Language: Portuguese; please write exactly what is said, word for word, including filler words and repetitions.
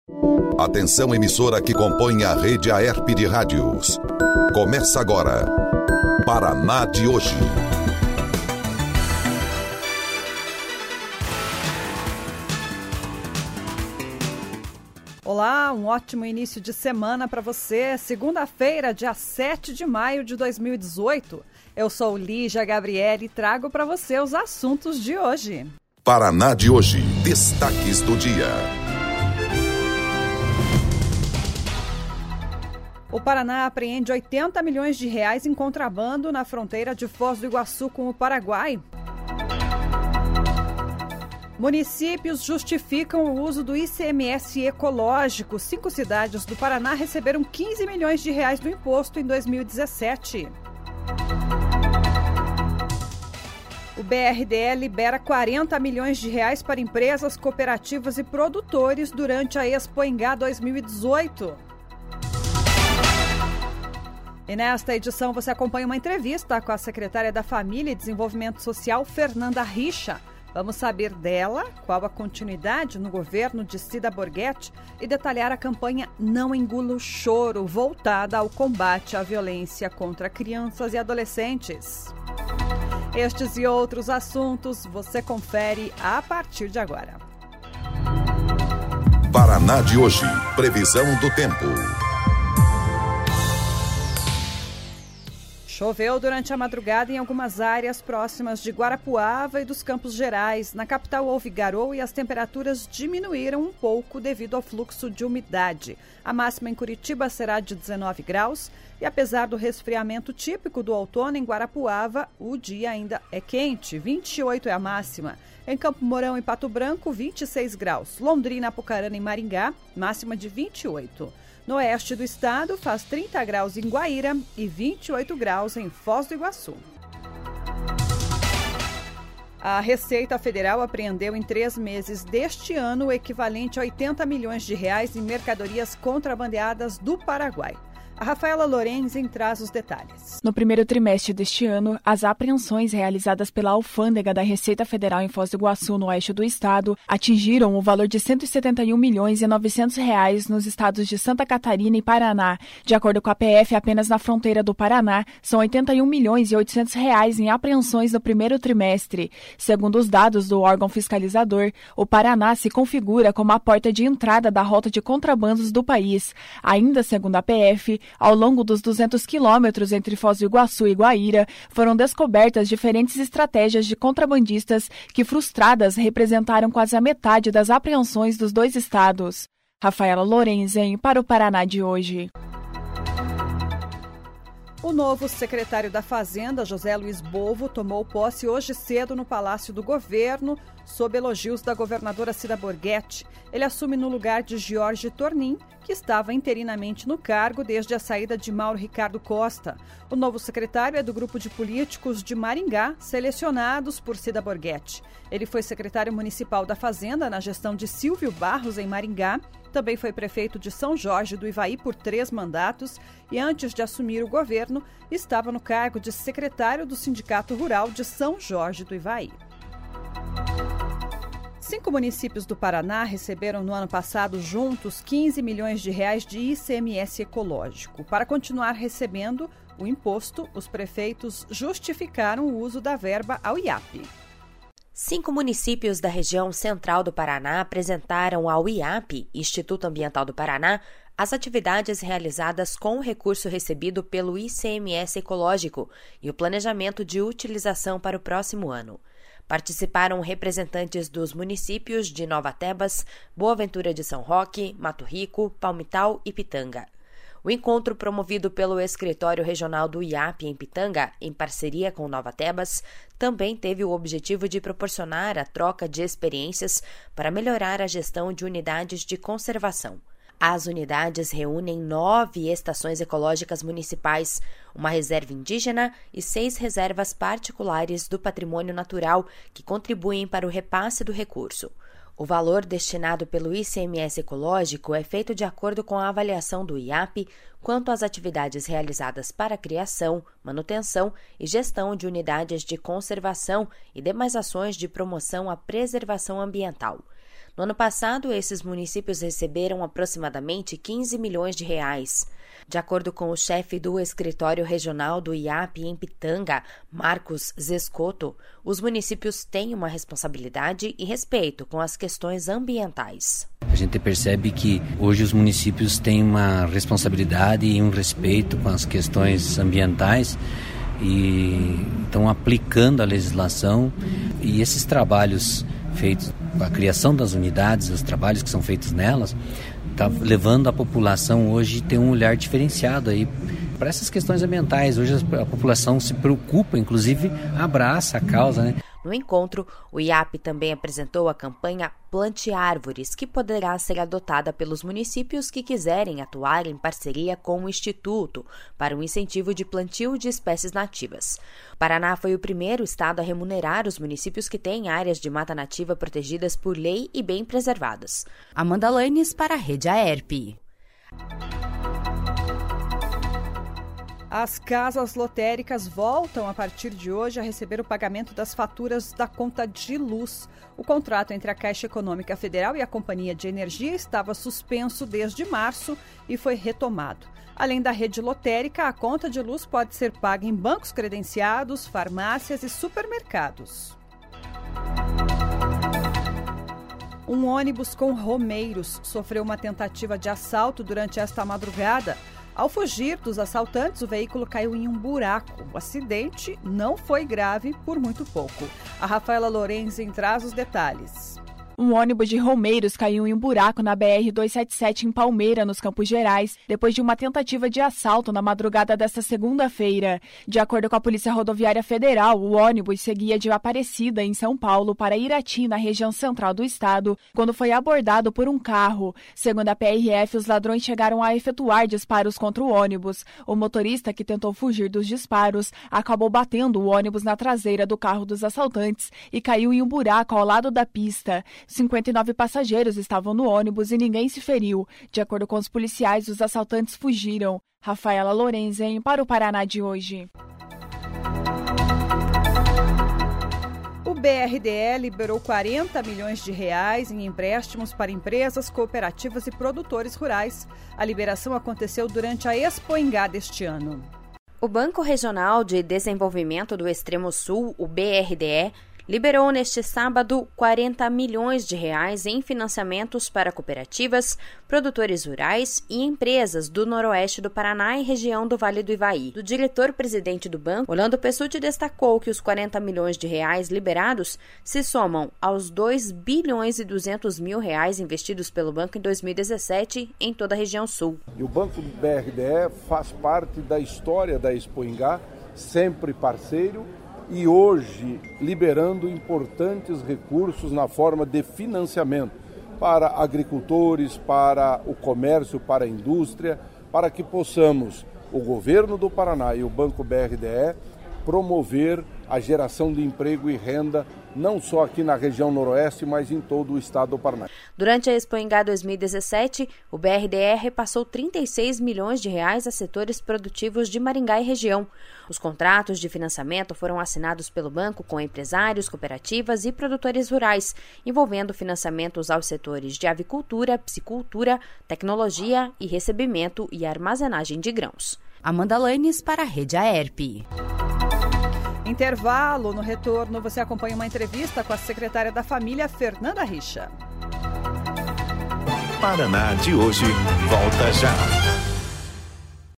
Atenção, emissora que compõe a rede Aerp de rádios. Começa agora, Paraná de hoje. Olá, um ótimo início de semana para você. Segunda-feira, dia sete de maio de dois mil e dezoito. Eu sou Lígia Gabriele e trago para você os assuntos de hoje. Paraná de hoje, destaques do dia. O Paraná apreende oitenta milhões de reais em contrabando na fronteira de Foz do Iguaçu com o Paraguai. Municípios justificam o uso do I C M S ecológico. Cinco cidades do Paraná receberam quinze milhões de reais do imposto em dois mil e dezessete. O B R D E libera quarenta milhões de reais para empresas, cooperativas e produtores durante a Expo Engá dois mil e dezoito. E nesta edição você acompanha uma entrevista com a secretária da Família e Desenvolvimento Social, Fernanda Richa. Vamos saber dela qual a continuidade no governo de Cida Borghetti e detalhar a campanha Não Engula o Choro, voltada ao combate à violência contra crianças e adolescentes. Estes e outros assuntos você confere a partir de agora. Paraná de hoje, previsão do tempo. Choveu durante a madrugada em algumas áreas próximas de Guarapuava e dos Campos Gerais. Na capital houve garoa e as temperaturas diminuíram um pouco devido ao fluxo de umidade. A máxima em Curitiba será de dezenove graus e apesar do resfriamento típico do outono em Guarapuava, o dia ainda é quente, vinte e oito é a máxima. Em Campo Mourão e Pato Branco, vinte e seis graus. Londrina, Apucarana e Maringá, máxima de vinte e oito. No oeste do estado, faz trinta graus em Guaíra e vinte e oito graus em Foz do Iguaçu. A Receita Federal apreendeu em três meses deste ano o equivalente a oitenta milhões de reais em mercadorias contrabandeadas do Paraguai. A Rafaela Lorenzen traz os detalhes. No primeiro trimestre deste ano, as apreensões realizadas pela Alfândega da Receita Federal em Foz do Iguaçu, no oeste do estado, atingiram o valor de cento e setenta e um milhões e novecentos reais nos estados de Santa Catarina e Paraná. De acordo com a P F, apenas na fronteira do Paraná, são oitenta e um milhões e oitocentos reais em apreensões no primeiro trimestre. Segundo os dados do órgão fiscalizador, o Paraná se configura como a porta de entrada da rota de contrabandos do país. Ainda segundo a P F, ao longo dos duzentos quilômetros entre Foz do Iguaçu e Guaíra, foram descobertas diferentes estratégias de contrabandistas que, frustradas, representaram quase a metade das apreensões dos dois estados. Rafaela Lorenzen, para o Paraná de hoje. O novo secretário da Fazenda, José Luiz Bovo, tomou posse hoje cedo no Palácio do Governo, sob elogios da governadora Cida Borghetti. Ele assume no lugar de Jorge Tornin, que estava interinamente no cargo desde a saída de Mauro Ricardo Costa. O novo secretário é do grupo de políticos de Maringá, selecionados por Cida Borghetti. Ele foi secretário municipal da Fazenda na gestão de Silvio Barros, em Maringá. Também foi prefeito de São Jorge do Ivaí por três mandatos e, antes de assumir o governo, estava no cargo de secretário do Sindicato Rural de São Jorge do Ivaí. Cinco municípios do Paraná receberam no ano passado juntos quinze milhões de reais de I C M S ecológico. Para continuar recebendo o imposto, os prefeitos justificaram o uso da verba ao I A P. Cinco municípios da região central do Paraná apresentaram ao I A P, Instituto Ambiental do Paraná, as atividades realizadas com o recurso recebido pelo I C M S ecológico e o planejamento de utilização para o próximo ano. Participaram representantes dos municípios de Nova Tebas, Boa Ventura de São Roque, Mato Rico, Palmital e Pitanga. O encontro, promovido pelo Escritório Regional do I A P em Pitanga, em parceria com Nova Tebas, também teve o objetivo de proporcionar a troca de experiências para melhorar a gestão de unidades de conservação. As unidades reúnem nove estações ecológicas municipais, uma reserva indígena e seis reservas particulares do patrimônio natural que contribuem para o repasse do recurso. O valor destinado pelo I C M S ecológico é feito de acordo com a avaliação do I A P quanto às atividades realizadas para a criação, manutenção e gestão de unidades de conservação e demais ações de promoção à preservação ambiental. No ano passado, esses municípios receberam aproximadamente quinze milhões de reais. De acordo com o chefe do escritório regional do I A P em Pitanga, Marcos Zescoto, os municípios têm uma responsabilidade e respeito com as questões ambientais. A gente percebe que hoje os municípios têm uma responsabilidade e um respeito com as questões ambientais e estão aplicando a legislação, e esses trabalhos feitos, a criação das unidades, os trabalhos que são feitos nelas, está levando a população hoje a ter um olhar diferenciado aí para essas questões ambientais. Hoje a população se preocupa, inclusive abraça a causa, né? No encontro, o I A P também apresentou a campanha Plante Árvores, que poderá ser adotada pelos municípios que quiserem atuar em parceria com o Instituto para o incentivo de plantio de espécies nativas. O Paraná foi o primeiro estado a remunerar os municípios que têm áreas de mata nativa protegidas por lei e bem preservadas. Amanda Lanes para a Rede A E R P. As casas lotéricas voltam, a partir de hoje, a receber o pagamento das faturas da conta de luz. O contrato entre a Caixa Econômica Federal e a Companhia de Energia estava suspenso desde março e foi retomado. Além da rede lotérica, a conta de luz pode ser paga em bancos credenciados, farmácias e supermercados. Um ônibus com romeiros sofreu uma tentativa de assalto durante esta madrugada. Ao fugir dos assaltantes, o veículo caiu em um buraco. O acidente não foi grave por muito pouco. A Rafaela Lorenzen traz os detalhes. Um ônibus de romeiros caiu em um buraco na B R duzentos e setenta e sete em Palmeira, nos Campos Gerais, depois de uma tentativa de assalto na madrugada desta segunda-feira. De acordo com a Polícia Rodoviária Federal, o ônibus seguia de Aparecida, em São Paulo, para Irati, na região central do estado, quando foi abordado por um carro. Segundo a P R F, os ladrões chegaram a efetuar disparos contra o ônibus. O motorista, que tentou fugir dos disparos, acabou batendo o ônibus na traseira do carro dos assaltantes e caiu em um buraco ao lado da pista. cinquenta e nove passageiros estavam no ônibus e ninguém se feriu. De acordo com os policiais, os assaltantes fugiram. Rafaela Lorenzen para o Paraná de hoje. O B R D E liberou quarenta milhões de reais em empréstimos para empresas, cooperativas e produtores rurais. A liberação aconteceu durante a Expoingá deste ano. O Banco Regional de Desenvolvimento do Extremo Sul, o B R D E, liberou neste sábado quarenta milhões de reais em financiamentos para cooperativas, produtores rurais e empresas do noroeste do Paraná e região do Vale do Ivaí. O diretor-presidente do banco, Orlando Pessutti, destacou que os quarenta milhões de reais liberados se somam aos dois bilhões e duzentos mil reais investidos pelo banco em dois mil e dezessete em toda a região sul. E o Banco do B R D E faz parte da história da Expoingá, sempre parceiro, e hoje liberando importantes recursos na forma de financiamento para agricultores, para o comércio, para a indústria, para que possamos, o governo do Paraná e o Banco B R D E, promover a geração de emprego e renda, não só aqui na região noroeste, mas em todo o estado do Paraná. Durante a Expoingá dois mil e dezessete, o B R D E repassou trinta e seis milhões de reais a setores produtivos de Maringá e região. Os contratos de financiamento foram assinados pelo banco com empresários, cooperativas e produtores rurais, envolvendo financiamentos aos setores de avicultura, piscicultura, tecnologia e recebimento e armazenagem de grãos. Amanda Lanes para a Rede A E R P. Intervalo. No retorno, você acompanha uma entrevista com a secretária da Família, Fernanda Richa. Paraná de hoje volta já.